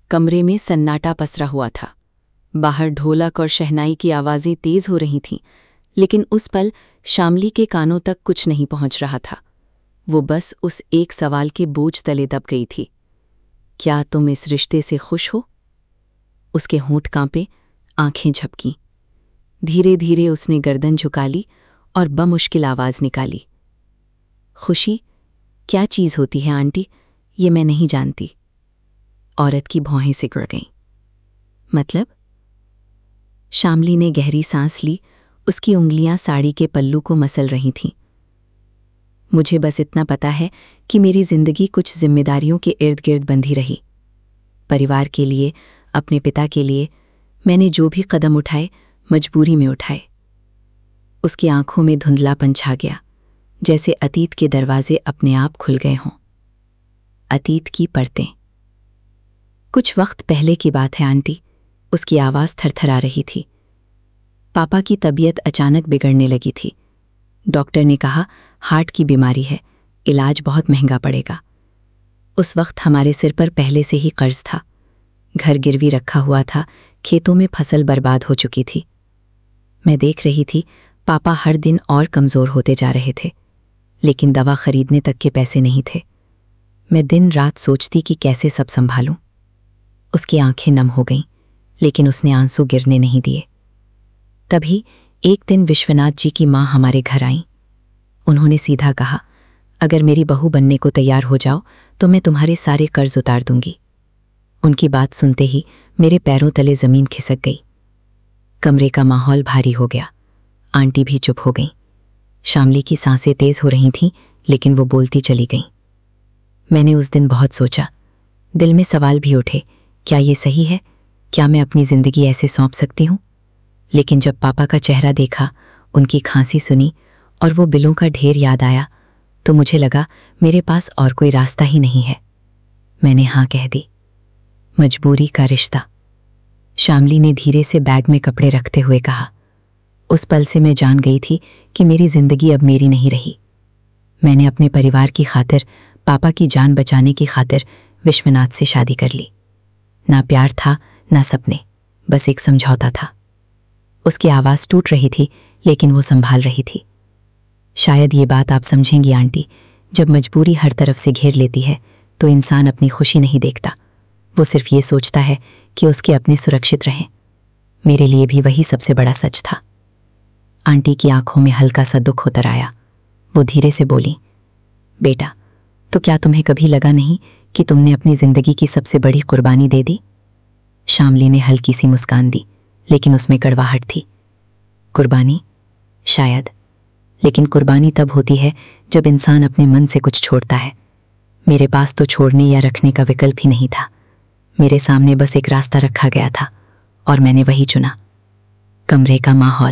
कमरे में सन्नाटा पसरा हुआ था। बाहर ढोलक और शहनाई की आवाज़ें तेज हो रही थीं, लेकिन उस पल शामली के कानों तक कुछ नहीं पहुंच रहा था। वो बस उस एक सवाल के बोझ तले दब गई थी, क्या तुम इस रिश्ते से खुश हो? उसके होंठ कांपे, आंखें झपकीं। धीरे धीरे उसने गर्दन झुका ली और बमुश्किल आवाज़ निकाली, खुशी क्या चीज़ होती है आंटी, ये मैं नहीं जानती। औरत की भौहें सिकुड़ गईं। मतलब? शामली ने गहरी सांस ली, उसकी उंगलियां साड़ी के पल्लू को मसल रही थीं। मुझे बस इतना पता है कि मेरी जिंदगी कुछ जिम्मेदारियों के इर्द गिर्द बंधी रही। परिवार के लिए, अपने पिता के लिए मैंने जो भी कदम उठाए, मजबूरी में उठाए। उसकी आंखों में धुंधलापन छा गया, जैसे अतीत के दरवाजे अपने आप खुल गए हों। अतीत की परतें। कुछ वक्त पहले की बात है आंटी, उसकी आवाज़ थरथरा रही थी। पापा की तबीयत अचानक बिगड़ने लगी थी। डॉक्टर ने कहा हार्ट की बीमारी है, इलाज बहुत महंगा पड़ेगा। उस वक्त हमारे सिर पर पहले से ही कर्ज था, घर गिरवी रखा हुआ था, खेतों में फसल बर्बाद हो चुकी थी। मैं देख रही थी पापा हर दिन और कमज़ोर होते जा रहे थे, लेकिन दवा खरीदने तक के पैसे नहीं थे। मैं दिन रात सोचती कि कैसे सब संभालूं। उसकी आंखें नम हो गईं, लेकिन उसने आंसू गिरने नहीं दिए। तभी एक दिन विश्वनाथ जी की माँ हमारे घर आईं। उन्होंने सीधा कहा, अगर मेरी बहू बनने को तैयार हो जाओ तो मैं तुम्हारे सारे कर्ज उतार दूंगी। उनकी बात सुनते ही मेरे पैरों तले ज़मीन खिसक गई। कमरे का माहौल भारी हो गया। आंटी भी चुप हो गईं। शामली की सांसें तेज हो रही थीं, लेकिन वो बोलती चली गईं। मैंने उस दिन बहुत सोचा, दिल में सवाल भी उठे, क्या ये सही है? क्या मैं अपनी ज़िंदगी ऐसे सौंप सकती हूँ? लेकिन जब पापा का चेहरा देखा, उनकी खांसी सुनी और वो बिलों का ढेर याद आया, तो मुझे लगा मेरे पास और कोई रास्ता ही नहीं है। मैंने हाँ कह दी। मजबूरी का रिश्ता। शामली ने धीरे से बैग में कपड़े रखते हुए कहा, उस पल से मैं जान गई थी कि मेरी जिंदगी अब मेरी नहीं रही। मैंने अपने परिवार की खातिर, पापा की जान बचाने की खातिर विश्वनाथ से शादी कर ली। ना प्यार था, ना सपने, बस एक समझौता था। उसकी आवाज़ टूट रही थी, लेकिन वो संभाल रही थी। शायद ये बात आप समझेंगी आंटी, जब मजबूरी हर तरफ से घेर लेती है तो इंसान अपनी खुशी नहीं देखता। वो सिर्फ ये सोचता है कि उसके अपने सुरक्षित रहें। मेरे लिए भी वही सबसे बड़ा सच था। आंटी की आंखों में हल्का सा दुख उतर आया। वो धीरे से बोली, बेटा, तो क्या तुम्हें कभी लगा नहीं कि तुमने अपनी जिंदगी की सबसे बड़ी कुर्बानी दे दी? शामली ने हल्की सी मुस्कान दी, लेकिन उसमें कड़वाहट थी। कुर्बानी? शायद, लेकिन कुर्बानी तब होती है जब इंसान अपने मन से कुछ छोड़ता है। मेरे पास तो छोड़ने या रखने का विकल्प ही नहीं था। मेरे सामने बस एक रास्ता रखा गया था और मैंने वही चुना। कमरे का माहौल।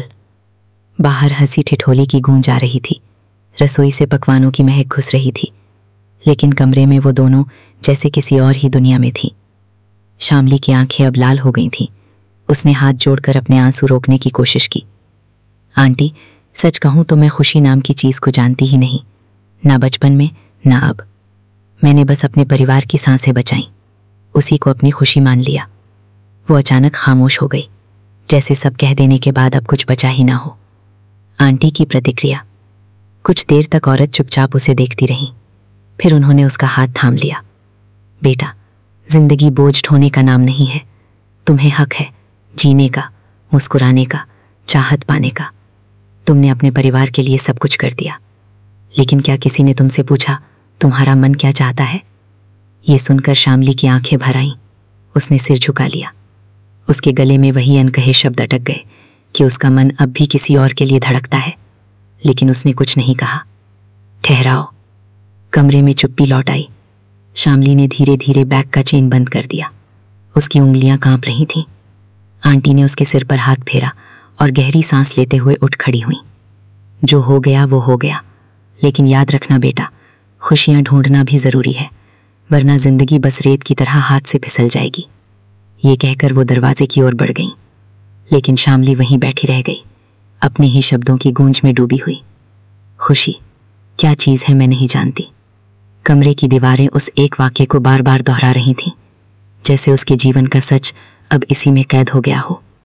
बाहर हंसी ठिठोली की गूंज आ रही थी, रसोई से पकवानों की महक घुस रही थी, लेकिन कमरे में वो दोनों जैसे किसी और ही दुनिया में थी। शामली की आंखें अब लाल हो गई थीं। उसने हाथ जोड़कर अपने आंसू रोकने की कोशिश की। आंटी, सच कहूं तो मैं खुशी नाम की चीज़ को जानती ही नहीं, ना बचपन में ना अब। मैंने बस अपने परिवार की सांसें बचाईं, उसी को अपनी खुशी मान लिया। वो अचानक खामोश हो गई, जैसे सब कह देने के बाद अब कुछ बचा ही ना हो। आंटी की प्रतिक्रिया। कुछ देर तक औरत चुपचाप उसे देखती रही, फिर उन्होंने उसका हाथ थाम लिया। बेटा, जिंदगी बोझ ढोने का नाम नहीं है। तुम्हें हक है जीने का, मुस्कुराने का, चाहत पाने का। तुमने अपने परिवार के लिए सब कुछ कर दिया, लेकिन क्या किसी ने तुमसे पूछा तुम्हारा मन क्या चाहता है? ये सुनकर शामली की आंखें भर आईं। उसने सिर झुका लिया। उसके गले में वही अनकहे शब्द अटक गए कि उसका मन अब भी किसी और के लिए धड़कता है, लेकिन उसने कुछ नहीं कहा। ठहराओ। कमरे में चुप्पी लौट आई। शामली ने धीरे धीरे बैग का चेन बंद कर दिया। उसकी उंगलियां कांप रही थीं। आंटी ने उसके सिर पर हाथ फेरा और गहरी सांस लेते हुए उठ खड़ी हुई। जो हो गया वो हो गया, लेकिन याद रखना बेटा, खुशियां ढूंढना भी जरूरी है, वरना जिंदगी बस रेत की तरह हाथ से फिसल जाएगी। ये कहकर वो दरवाजे की ओर बढ़ गईं, लेकिन शामली वहीं बैठी रह गई, अपने ही शब्दों की गूंज में डूबी हुई। खुशी क्या चीज़ है मैं नहीं जानती। कमरे की दीवारें उस एक वाक्य को बार बार दोहरा रही थीं, जैसे उसके जीवन का सच अब इसी में कैद हो गया हो।